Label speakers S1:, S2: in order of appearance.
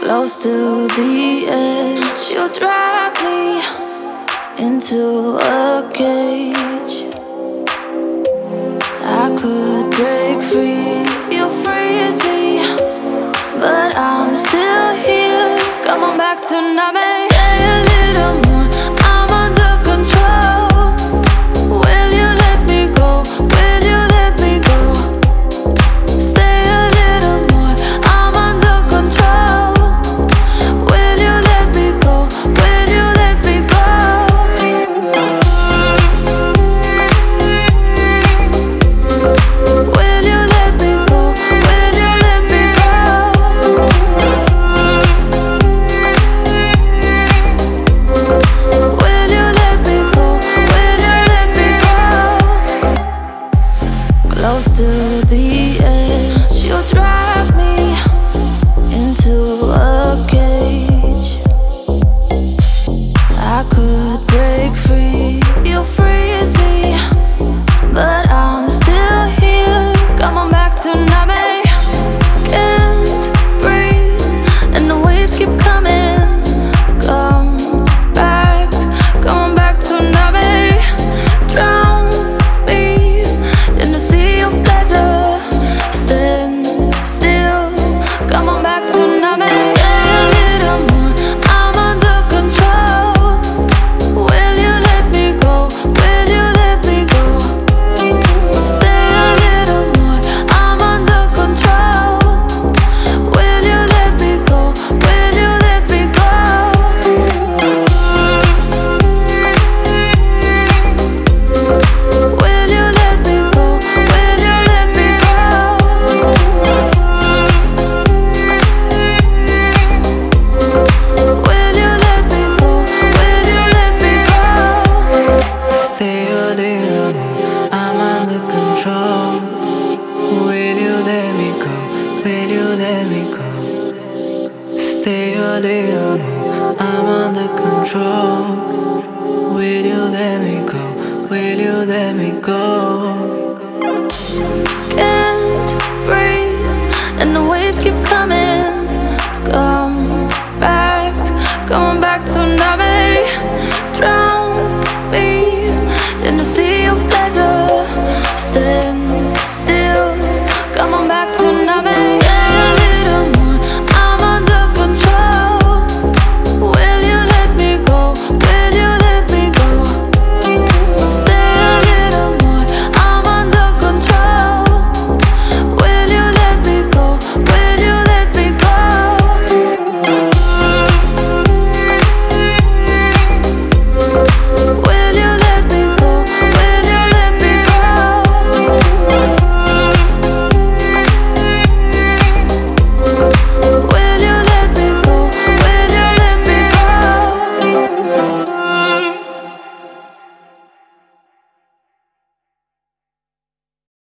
S1: Close to the edge, you drag me into a cage. I could break free, you freeze me, but I'm still here. Come on back tonight, babe. Stay a little more, I'm under control. Will you let me go? Will you let me go? Stay a little more, I'm under control. Will you let me go? Will you let me go? Will you let me go? Will you let me go? Will you let me go? Will you let me go? Close to the edge, you drag me into a cage. I could break free, you freeze me, but I'm still here. Come on back tonight, babe. Can't breathe, and the waves keep coming. Come back tonight, babe. Drown me in the sea of pleasure. Stand still. Come on back tonight, babe. Stay a little more, I'm under control. Will you let me go? Will you let me go? Stay a little more, I'm under control. Will you let me go? Will you let me go? Will you let me go? Will you let me go? Will you let me go? Will you let me go?
S2: Stay a little more, I'm under control. Will you let me go? Will you let me go? Stay a little more, I'm under control. Will you let me go? Will you let me go?